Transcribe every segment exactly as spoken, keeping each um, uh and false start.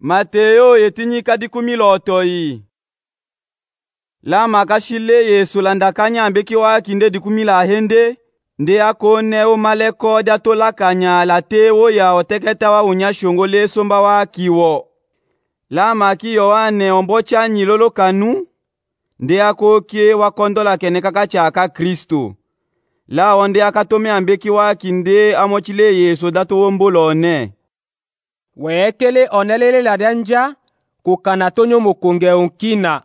Mateo yetinyika dikumilotoi. Lama kashile Yesu landakanya ambeki waki nde dikumila hende. Nde akone umaleko datolakanya latewo ya oteketa wa unyashongo lesomba wakiwo. Lama ki Yohane ombocha nyilolo kanu. Nde akokie wakondola kene kakachaka Kristo. La onde akatome ambeki waki nde amochile Yesu dato wombolone. Wekele onelele la danja kukanatonyo mukunge unkina.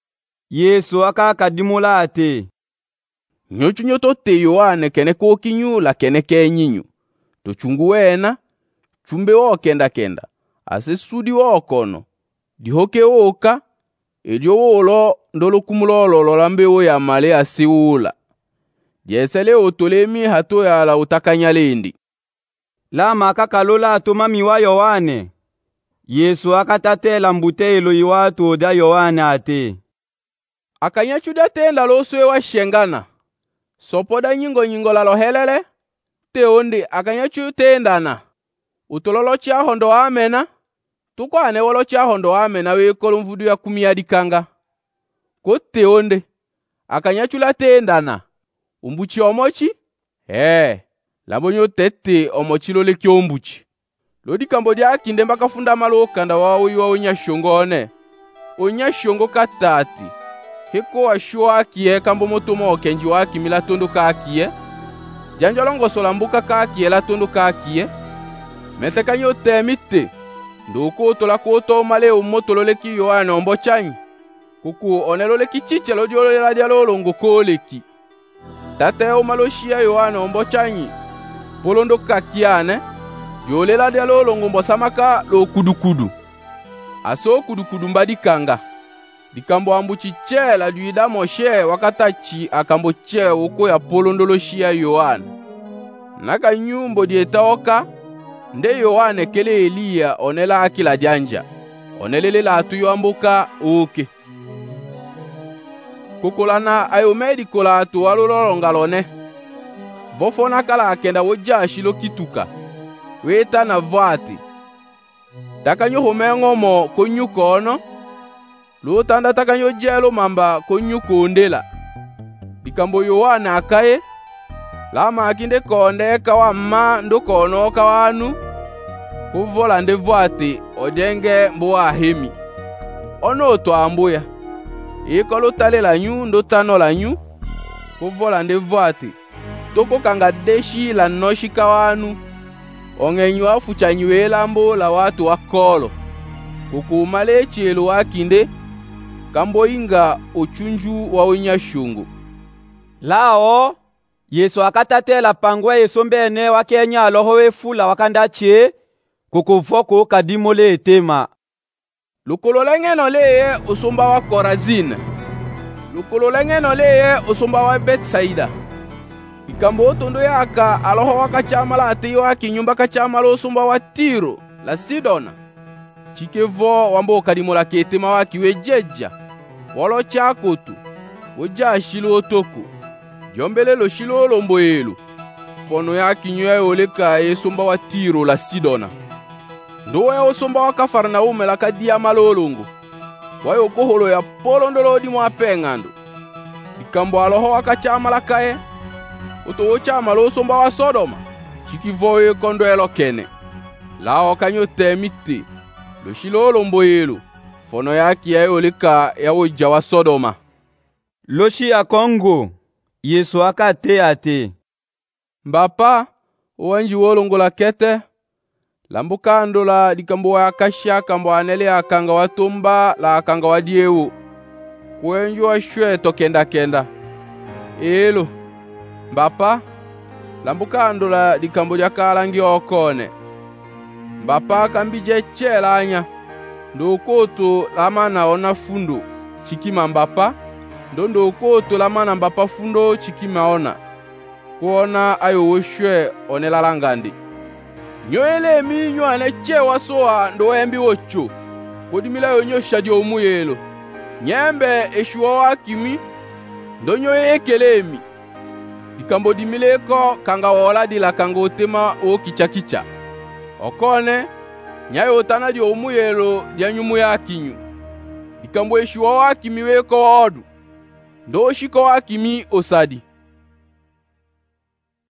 Yesu akakadimula ate. Nyochunyo tote Yohane kene kokinyu la kene kenyinyu. Tochungu wena, chumbe wo kenda kenda. Ase sudi wo kono. Dihoke woka, elio wolo ndolo kumulolo lolambe wo ya male asiwula. Jesele otolemi hato ya la utakanyalendi. Lama akakalola atomami wa Yohane. Yesu akatatela mbutelo iwatu oda Yohane ate. Akanyachuda tenda loswe wa shengana. Sopoda nyingo nyingo la lohelele. Te onde akanyachu tendana. Utololo chia hondo amena. Tuko ane wolo chia hondo amena wekolo mvudu ya kumiyadikanga. Kote onde akanyachula tendana. Umbuchi omochi? Eh. Labonyo tete omochilo leki ombuchi. Lodi Kambodia akinde mbaka funda malo kanda wawo iwa unyashongone. Unyashongo katati. Heko wa shua kie kambo motomo okenji waki mila tondo kakie. Janjolongo solambuka kakie la tondo kakie. Meteka nyote mite. Ndoko tola koto male umotolo leki Yohane ombochanyi. Kuku onelo leki chiche lodiolo la dialo longo koleki. Tate umaloshia Yohane ombochanyi. Polondo kakiane. Yolela dialo longo mbosamaka lo kudukudu. Aso kudukudu mbadikanga. Dikambo ambuchi che la duida moshe wakatachi akambo che uko ya polondolo shia Yohane. Naka nyumbo dietaoka. Nde Yohane kele Elia onela akila janja. Onelele la atuyo ambuka uke. Kukulana ayomedi kola atu walulolongalone. Vofona kala akenda woja shilo kituka. Weta na vati. Takanyo homengo mo konyuko ono. Lutanda takanyo jelo mamba konyuko ondela. Dikambo Yohane akaye. Lama akinde konde kawa ma ndoko ono kawanu. Kuvola nde vati odenge mboa hemi. Ono oto ambuya. Iko lutale la nyu ndo tano la nyu. Kuvola nde vati. Toko kanga deshi la noshi kawanu. Ongenyu afucha nyuela mbo la watu wakolo. Kukumale chelo wakinde. Kambo inga ochunju wa unyashungu. Lao, Yesu akatatela pangwe esombene wakenya alohowe fula wakandache. Kukufoko kadimole etema. Lukolo lengeno leye usumba wa Korazine. Lukolo lengeno leye usumba wa Betsaida. Ikambo tondo yaka aloho wakachamala atiyo aki nyumba kachamala usumba wa Tiro la Sidona. Chikevo wambo kadimola ketema waki wejeja. Wolo chakotu. Woja shilo otoku. Jombele lo shilo lomboelu. Fono yaki nyue oleka esumba wa Tiro la Sidona. Ndowe osumba wa Kafarnaume la kadia malolungu. Wayo koholo ya polondolo di mwa pengando. Ikambo aloho wakachamala kae. Uto chama lo somba wa Sodoma. Chikivoye kondo elo kene. Lao kanyo temiti. Lo shilo lomboyelu. Fono yaki ya olika ya uja wa Sodoma. Loshi ya Kongo. Yesu akate ate. Mbapa. Uwanji wolongo la kete. Lambuka andola dikambo wa akasha kambo anele akanga watumba la akanga wadiewu. Kuenju wa shwe tokenda kenda. Elo. Mbapa, lambuka andola dikambo ya kalangi okone. Mbapa kambije chela anya. Ndo koto lamana ona fundo chikima mbapa. Ndo ndo koto lamana mbapa fundo chikima ona. Kuona ayo woshwe onelalangandi. Nyoele mi nywane chewa soa ndo embi wocho. Kodimila yonyo shadi omuyelo. Nyembe eshuwa wakimi. Ndo nyoye ekelemi. Dikambo dimileko kanga wola di la kango tema o kicha kicha. Okone, nyayo tana dio umuyelo dia nyumu ya kinyu. Ikambwe shiwa wakimi weko odu. Ndo shiko wakimi osadi.